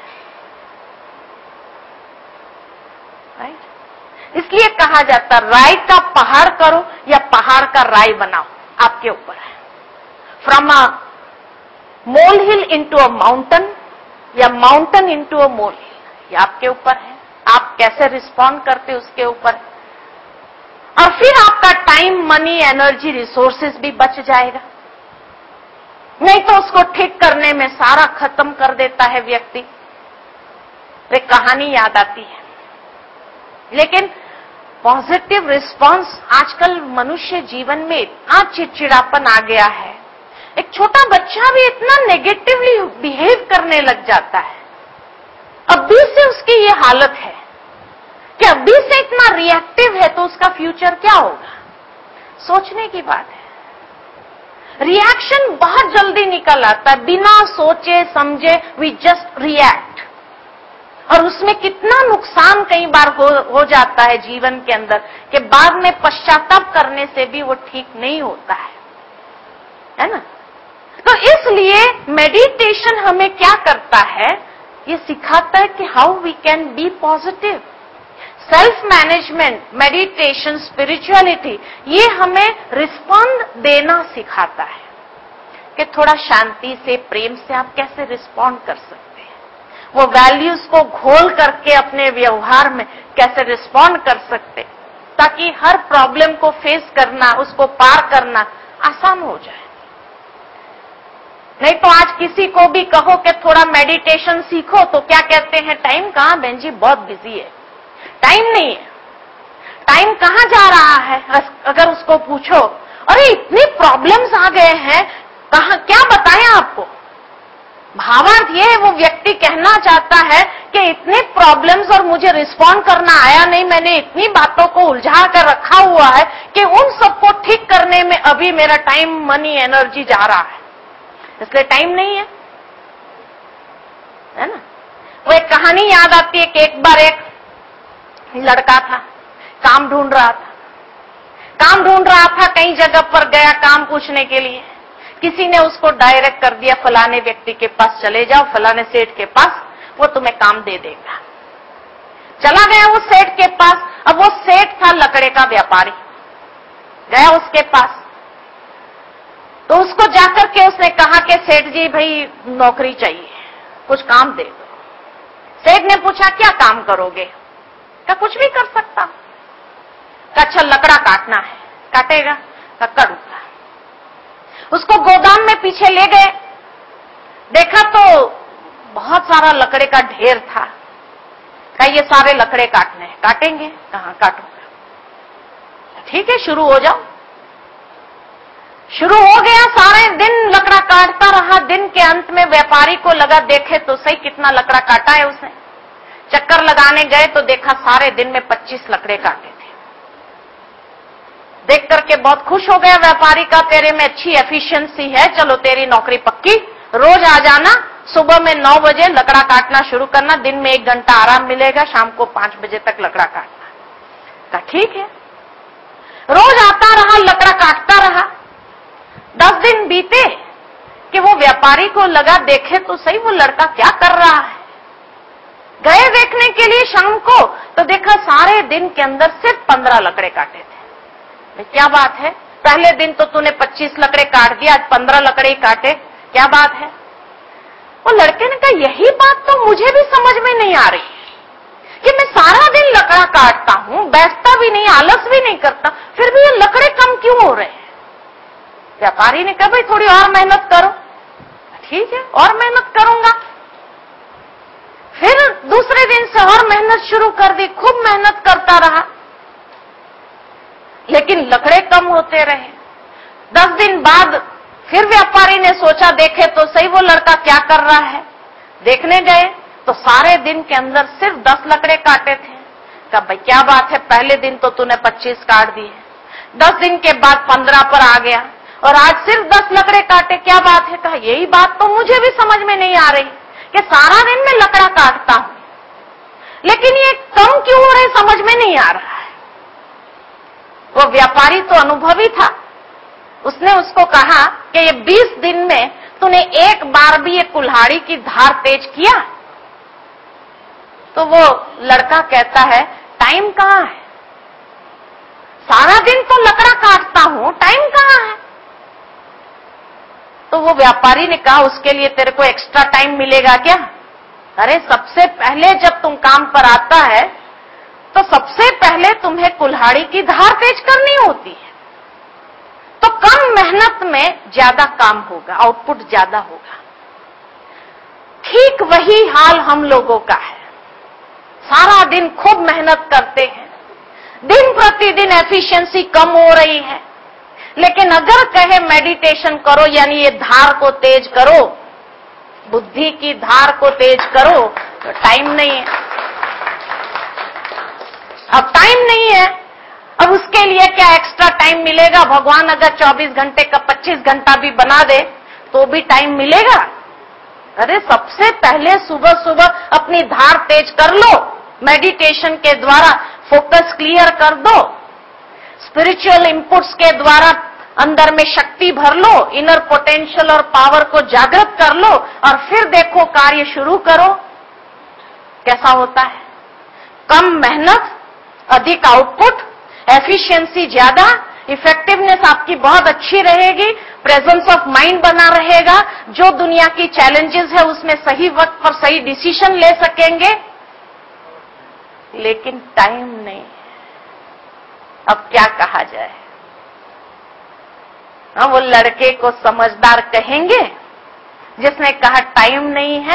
राइट? इसलिए कहा जाता, राई का पहाड़ करो या पहाड़ का राई बनाओ, आपके ऊपर है। From a molehill into a mountain या mountain into a molehill, ये आपके ऊपर है। आप कैसे रिस्पॉन्ड करते उसके ऊपर। और फिर आपका टाइम, मनी, एनर्जी, रिसोर्सेज भी बच जाएगा। नहीं तो उसको ठीक करने में सारा खत्म कर देता है व्यक्ति। एक कहानी याद आती है। लेकिन पॉजिटिव रिस्पॉन्स, आजकल मनुष्य जीवन में इतना चिड़चिड़ापन आ गया है। एक छोटा बच्चा भी इतना नेगेटिवली बिहेव करने लग जाता है। अभी से उसकी ये हालत है कि अभी से इतना रिएक्टिव है, तो उसका फ्यूचर क्या होगा? सोचने की बात है। रिएक्शन बहुत जल्दी निकल आता है, बिना सोचे समझे वी जस्ट रिएक्ट। और उसमें कितना नुकसान कई बार हो, हो जाता है जीवन के अंदर, कि बाद में पश्चाताप करने से भी वो ठीक नहीं होता है, है ना? तो इसलिए मेडिटेशन हमें क्या करता है? ये सिखाता है कि how we can be positive. Self management, meditation, spirituality, ये हमें रिस्पॉन्ड देना सिखाता है कि थोड़ा शांति से, प्रेम से आप कैसे रिस्पॉन्ड कर सकते हैं। वो वैल्यूज को घोल करके अपने व्यवहार में कैसे रिस्पॉन्ड कर सकते, ताकि हर प्रॉब्लम को फेस करना, उसको पार करना आसान हो जाए। नहीं तो आज किसी को भी कहो कि थोड़ा मेडिटेशन सीखो, तो क्या कहते हैं, टाइम कहां बहन जी, बहुत बिजी है, टाइम नहीं है। टाइम कहां जा रहा है? अगर उसको पूछो, अरे इतनी प्रॉब्लम्स आ गए हैं, कहां, क्या बताएं आपको? भावार्थ ये वो व्यक्ति कहना चाहता है कि इतने प्रॉब्लम्स और मुझे रिस्पॉन्ड करना आया नहीं, मैंने इतनी बातों को उलझा कर रखा हुआ है कि उन सबको ठीक करने में अभी मेरा टाइम, मनी, एनर्जी जा रहा है, इसलिए टाइम नहीं है, है ना। वो एक कहानी याद आती है कि एक बार एक लड़का था, काम ढूंढ रहा था, काम ढूंढ रहा था, कई जगह पर गया काम पूछने के लिए, किसी ने उसको डायरेक्ट कर दिया फलाने व्यक्ति के पास चले जाओ, फलाने सेठ के पास, वो तुम्हें काम दे देगा। चला गया उस सेठ के पास। अब वो सेठ था लकड़े का व्यापारी, गया उसके पास, तो उसको जाकर के उसने कहा कि सेठ जी भाई नौकरी चाहिए, कुछ काम दे दो। सेठ ने पूछा क्या काम करोगे? क्या कुछ भी कर सकता। अच्छा लकड़ा काटना है, काटेगा? करूंगा। उसको गोदाम में पीछे ले गए, देखा तो बहुत सारा लकड़े का ढेर था। कहा ये सारे लकड़े काटने हैं, काटेंगे? कहां काटूंगा। ठीक है शुरू हो जाओ। शुरू हो गया, सारे दिन लकड़ा काटता रहा। दिन के अंत में व्यापारी को लगा देखे तो सही कितना लकड़ा काटा है उसने। चक्कर लगाने गए तो देखा सारे दिन में पच्चीस लकड़े काटे थे। देख करके बहुत खुश हो गया व्यापारी का, तेरे में अच्छी एफिशिएंसी है, चलो तेरी नौकरी पक्की, रोज आ जाना, सुबह में नौ बजे लकड़ा काटना शुरू करना, दिन में एक घंटा आराम मिलेगा, शाम को पांच बजे तक लकड़ा काटना। कहा ठीक है। रोज आता रहा, लकड़ा काटता रहा। दस दिन बीते कि वो व्यापारी को लगा देखे तो सही वो लड़का क्या कर रहा है। गए देखने के लिए शाम को, तो देखा सारे दिन के अंदर सिर्फ पंद्रह लकड़े काटे थे। क्या बात है, पहले दिन तो तूने पच्चीस लकड़े काट दिया, आज पंद्रह लकड़े ही काटे, क्या बात है? वो लड़के ने कहा यही बात तो मुझे भी समझ में नहीं आ रही कि मैं सारा दिन लकड़ा काटता हूं, बैठता भी नहीं, आलस भी नहीं करता, फिर भी ये लकड़े कम क्यों हो रहे हैं? व्यापारी ने कहा भाई थोड़ी और मेहनत करो। ठीक है और मेहनत करूंगा। फिर दूसरे दिन से और मेहनत शुरू कर दी, खूब मेहनत करता रहा, लेकिन लकड़े कम होते रहे। दस दिन बाद फिर व्यापारी ने सोचा देखे तो सही वो लड़का क्या कर रहा है। देखने गए तो सारे दिन के अंदर सिर्फ दस लकड़े काटे थे। कहा भाई क्या बात है, पहले दिन तो तूने पच्चीस काट दिए, दस दिन के बाद पंद्रह पर आ गया और आज सिर्फ दस लकड़े काटे, क्या बात है? कहा यही बात तो मुझे भी समझ में नहीं आ रही कि सारा दिन मैं लकड़ा काटता हूं, लेकिन ये कम क्यों हो रहे समझ में नहीं आ रहा है। वो व्यापारी तो अनुभवी था, उसने उसको कहा कि ये बीस दिन में तूने एक बार भी ये कुल्हाड़ी की धार तेज किया? तो वो लड़का कहता है टाइम कहां है, सारा दिन तो लकड़ा काटता हूं, टाइम कहां है? तो वो व्यापारी ने कहा उसके लिए तेरे को एक्स्ट्रा टाइम मिलेगा क्या? अरे सबसे पहले जब तुम काम पर आता है तो सबसे पहले तुम्हें कुल्हाड़ी की धार तेज करनी होती है, तो कम मेहनत में ज्यादा काम होगा, आउटपुट ज्यादा होगा। ठीक वही हाल हम लोगों का है, सारा दिन खूब मेहनत करते हैं, दिन प्रतिदिन एफिशिएंसी कम हो रही है, लेकिन अगर कहे मेडिटेशन करो यानी ये धार को तेज करो, बुद्धि की धार को तेज करो, तो टाइम नहीं है। अब टाइम नहीं है, अब उसके लिए क्या एक्स्ट्रा टाइम मिलेगा? भगवान अगर चौबीस घंटे का पच्चीस घंटा भी बना दे तो भी टाइम मिलेगा? अरे सबसे पहले सुबह सुबह अपनी धार तेज कर लो, मेडिटेशन के द्वारा फोकस क्लियर कर दो, स्पिरिचुअल इनपुट्स के द्वारा अंदर में शक्ति भर लो, इनर पोटेंशियल और पावर को जागृत कर लो और फिर देखो कार्य शुरू करो कैसा होता है। कम मेहनत, अधिक आउटपुट, एफिशिएंसी ज्यादा, इफेक्टिवनेस आपकी बहुत अच्छी रहेगी, प्रेजेंस ऑफ माइंड बना रहेगा, जो दुनिया की चैलेंजेस है उसमें सही वक्त पर सही डिसीजन ले सकेंगे, लेकिन टाइम नहीं। अब क्या कहा जाए? हाँ, वो लड़के को समझदार कहेंगे जिसने कहा टाइम नहीं है।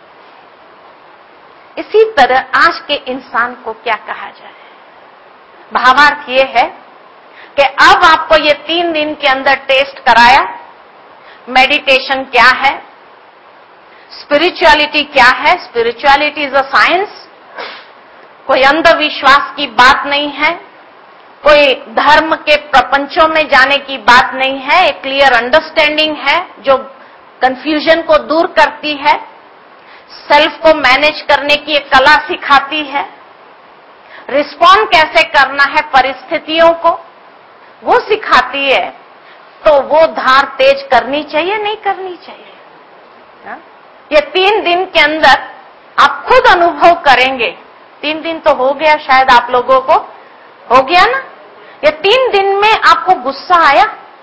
इसी तरह आज के इंसान को क्या कहा जाए? भावार्थ ये है कि अब आपको ये तीन दिन के अंदर टेस्ट कराया मेडिटेशन क्या है, स्पिरिचुअलिटी क्या है? Spirituality is a science. कोई अंधविश्वास की बात नहीं है, कोई धर्म के प्रपंचों में जाने की बात नहीं है, एक क्लियर अंडरस्टैंडिंग है जो कंफ्यूजन को दूर करती है, सेल्फ को मैनेज करने की एक कला सिखाती है, रिस्पॉन्ड कैसे करना है परिस्थितियों को वो सिखाती है। तो वो धार तेज करनी चाहिए, नहीं करनी चाहिए? हा? ये तीन दिन के अंदर आप खुद अनुभव करेंगे। तीन दिन तो हो गया शायद आप लोगों को, हो गया ना? ये तीन दिन में आपको गुस्सा आया?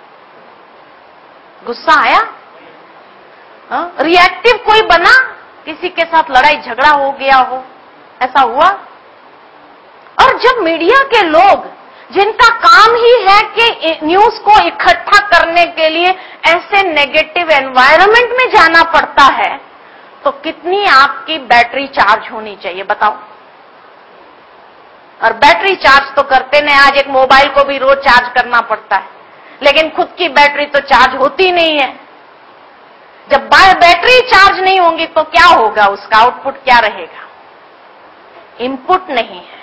गुस्सा आया? हा? रिएक्टिव कोई बना? किसी के साथ लड़ाई झगड़ा हो गया हो, ऐसा हुआ? और जब मीडिया के लोग जिनका काम ही है कि न्यूज को इकट्ठा करने के लिए ऐसे नेगेटिव एनवायरनमेंट में जाना पड़ता है, तो कितनी आपकी बैटरी चार्ज होनी चाहिए बताओ? और बैटरी चार्ज तो करते नहीं, आज एक मोबाइल को भी रोज चार्ज करना पड़ता है, लेकिन खुद की बैटरी तो चार्ज होती नहीं है। जब बैटरी चार्ज नहीं होंगी तो क्या होगा? उसका आउटपुट क्या रहेगा? इनपुट नहीं है,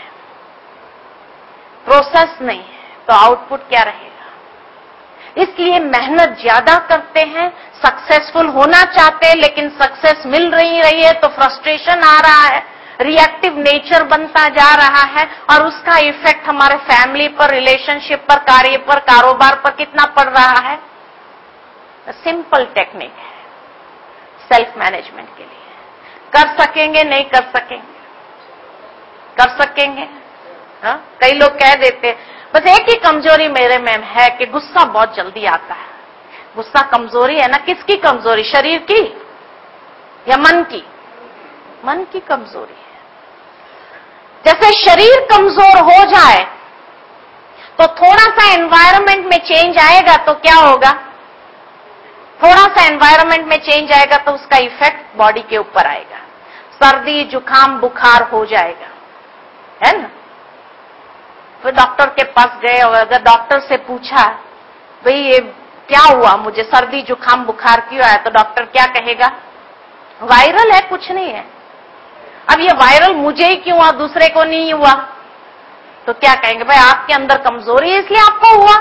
प्रोसेस नहीं है, तो आउटपुट क्या रहेगा? इसलिए मेहनत ज्यादा करते हैं, सक्सेसफुल होना चाहते हैं, लेकिन सक्सेस मिल रही रही है तो फ्रस्ट्रेशन आ रहा है, रिएक्टिव नेचर बनता जा रहा है, और उसका इफेक्ट हमारे फैमिली पर, रिलेशनशिप पर, कार्य पर, कारोबार पर कितना पड़ रहा है? सिंपल टेक्निक है सेल्फ मैनेजमेंट के लिए। कर सकेंगे? नहीं कर सकेंगे? कर सकेंगे? हा? कई लोग कह देते बस एक ही कमजोरी मेरे में है कि गुस्सा बहुत जल्दी आता है। गुस्सा कमजोरी है ना? किसकी कमजोरी? शरीर की या मन की? मन की कमजोरी है। जैसे शरीर कमजोर हो जाए तो थोड़ा सा एनवायरनमेंट में चेंज आएगा तो क्या होगा? थोड़ा सा एनवायरनमेंट में चेंज आएगा तो उसका इफेक्ट बॉडी के ऊपर आएगा, सर्दी जुकाम बुखार हो जाएगा, है ना? फिर डॉक्टर के पास गए और अगर डॉक्टर से पूछा भाई ये क्या हुआ, मुझे सर्दी जुकाम बुखार क्यों आया, तो डॉक्टर क्या कहेगा? वायरल है, कुछ नहीं है। अब ये वायरल मुझे ही क्यों हुआ, दूसरे को नहीं हुआ? तो क्या कहेंगे? भाई आपके अंदर कमजोरी है इसलिए आपको हुआ।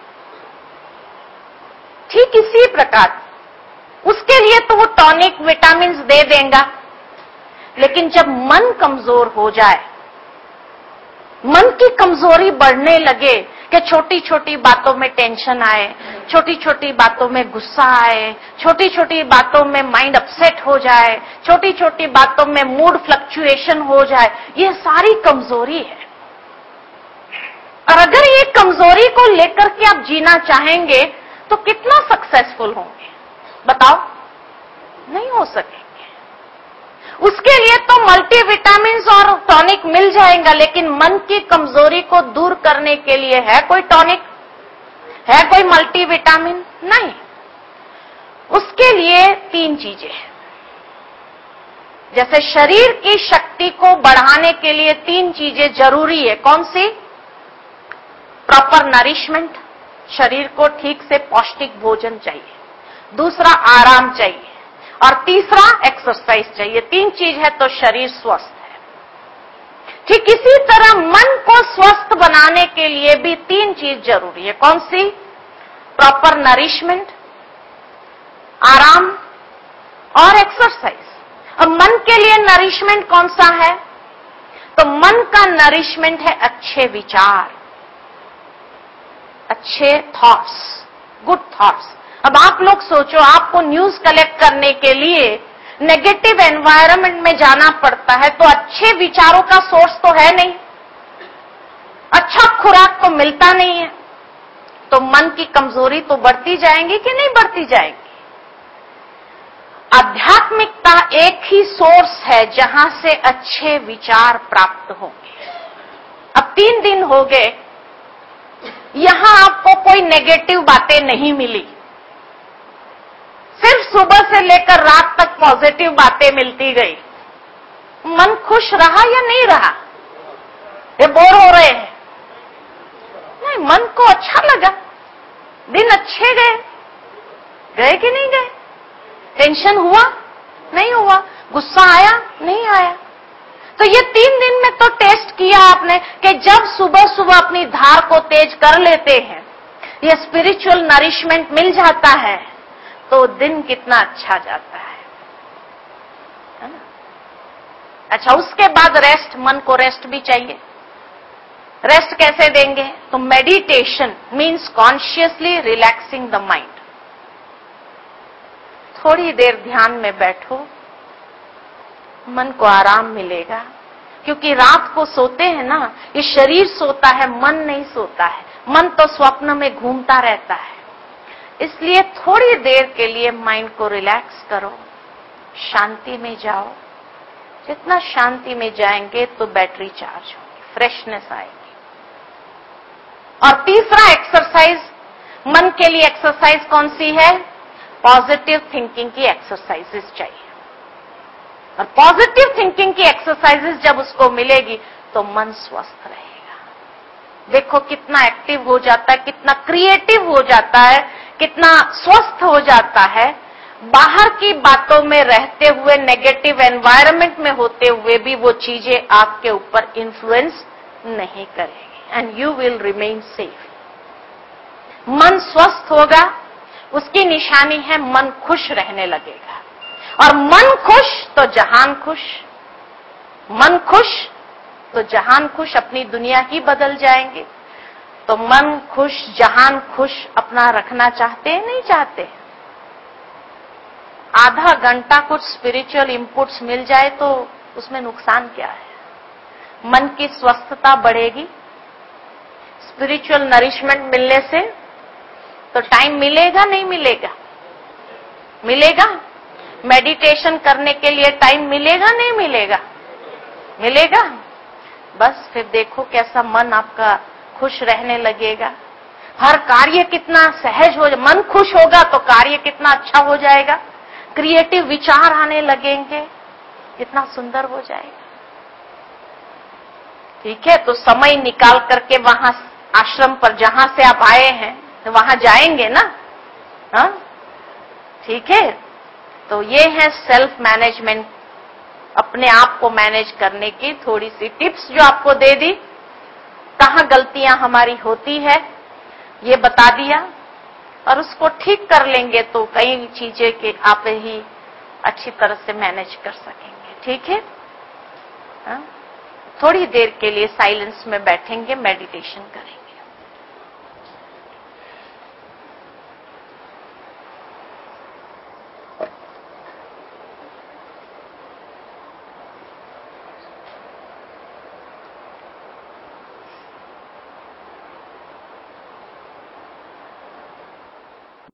ठीक इसी प्रकार उसके लिए तो वो टॉनिक विटामिन दे देगा, लेकिन जब मन कमजोर हो जाए, मन की कमजोरी बढ़ने लगे कि छोटी छोटी बातों में टेंशन आए, छोटी छोटी बातों में गुस्सा आए, छोटी छोटी बातों में माइंड अपसेट हो जाए, छोटी छोटी बातों में मूड फ्लक्चुएशन हो जाए, ये सारी कमजोरी है। और अगर ये कमजोरी को लेकर के आप जीना चाहेंगे तो कितना सक्सेसफुल होंगे बताओ? नहीं हो सकेंगे। उसके लिए तो मल्टीविटामिन और टॉनिक मिल जाएगा, लेकिन मन की कमजोरी को दूर करने के लिए है कोई टॉनिक? है कोई मल्टीविटामिन? नहीं। उसके लिए तीन चीजें हैं। जैसे शरीर की शक्ति को बढ़ाने के लिए तीन चीजें जरूरी है। कौन सी? प्रॉपर नरिशमेंट, शरीर को ठीक से पौष्टिक भोजन चाहिए, दूसरा आराम चाहिए, और तीसरा एक्सरसाइज चाहिए। तीन चीज है तो शरीर स्वस्थ है। ठीक इसी तरह मन को स्वस्थ बनाने के लिए भी तीन चीज जरूरी है। कौन सी? प्रॉपर नरिशमेंट, आराम और एक्सरसाइज। अब मन के लिए नरिशमेंट कौन सा है? तो मन का नरिशमेंट है अच्छे विचार, अच्छे थॉट्स, गुड थॉट्स। अब आप लोग सोचो, आपको न्यूज कलेक्ट करने के लिए नेगेटिव एनवायरनमेंट में जाना पड़ता है, तो अच्छे विचारों का सोर्स तो है नहीं, अच्छा खुराक तो मिलता नहीं है, तो मन की कमजोरी तो बढ़ती जाएंगी कि नहीं बढ़ती जाएंगी? आध्यात्मिकता एक ही सोर्स है जहां से अच्छे विचार प्राप्त होंगे। अब तीन दिन हो गए, यहां आपको कोई नेगेटिव बातें नहीं मिली, सिर्फ सुबह से लेकर रात तक पॉजिटिव बातें मिलती गई। मन खुश रहा या नहीं रहा? ये बोर हो रहे हैं? नहीं, मन को अच्छा लगा, दिन अच्छे गए, गए कि नहीं गए? टेंशन हुआ? नहीं हुआ। गुस्सा आया? नहीं आया। तो ये तीन दिन में तो टेस्ट किया आपने कि जब सुबह सुबह अपनी धार को तेज कर लेते हैं, ये स्पिरिचुअल नरिशमेंट मिल जाता है, तो दिन कितना अच्छा जाता है, है ना? अच्छा, उसके बाद रेस्ट, मन को रेस्ट भी चाहिए। रेस्ट कैसे देंगे? तो meditation means consciously relaxing the mind. थोड़ी देर ध्यान में बैठो, मन को आराम मिलेगा, क्योंकि रात को सोते हैं ना, ये शरीर सोता है, मन नहीं सोता है। मन तो स्वप्न में घूमता रहता है। इसलिए थोड़ी देर के लिए माइंड को रिलैक्स करो, शांति में जाओ। जितना शांति में जाएंगे तो बैटरी चार्ज होगी, फ्रेशनेस आएगी। और तीसरा एक्सरसाइज, मन के लिए एक्सरसाइज कौन सी है? पॉजिटिव थिंकिंग की एक्सरसाइजेस चाहिए। और पॉजिटिव थिंकिंग की एक्सरसाइजेस जब उसको मिलेगी तो मन स्वस्थ रहेगा। देखो कितना एक्टिव हो जाता है, कितना क्रिएटिव हो जाता है, कितना स्वस्थ हो जाता है। बाहर की बातों में रहते हुए, नेगेटिव एनवायरनमेंट में होते हुए भी वो चीजें आपके ऊपर इन्फ्लुएंस नहीं करेगी and you will remain safe. मन स्वस्थ होगा, उसकी निशानी है मन खुश रहने लगेगा। और मन खुश तो जहान खुश, मन खुश तो जहान खुश, अपनी दुनिया ही बदल जाएंगे। तो मन खुश, जहान खुश अपना रखना चाहते हैं, नहीं चाहते? आधा घंटा कुछ स्पिरिचुअल इनपुट्स मिल जाए तो उसमें नुकसान क्या है? मन की स्वस्थता बढ़ेगी, स्पिरिचुअल नरिशमेंट मिलने से। तो टाइम मिलेगा नहीं मिलेगा? मिलेगा। मेडिटेशन करने के लिए टाइम मिलेगा नहीं मिलेगा? मिलेगा। बस फिर देखो कैसा मन आपका खुश रहने लगेगा। हर कार्य कितना सहज हो, मन खुश होगा तो कार्य कितना अच्छा हो जाएगा, क्रिएटिव विचार आने लगेंगे, कितना सुंदर हो जाएगा। ठीक है, तो समय निकाल करके वहां आश्रम पर जहां से आप आए हैं तो वहां जाएंगे ना? हाँ, ठीक है। तो ये है सेल्फ मैनेजमेंट, अपने आप को मैनेज करने की थोड़ी सी टिप्स जो आपको दे दी। कहां गलतियां हमारी होती है ये बता दिया, और उसको ठीक कर लेंगे तो कई चीजें के आप ही अच्छी तरह से मैनेज कर सकेंगे। ठीक है, हाँ? थोड़ी देर के लिए साइलेंस में बैठेंगे, मेडिटेशन करेंगे।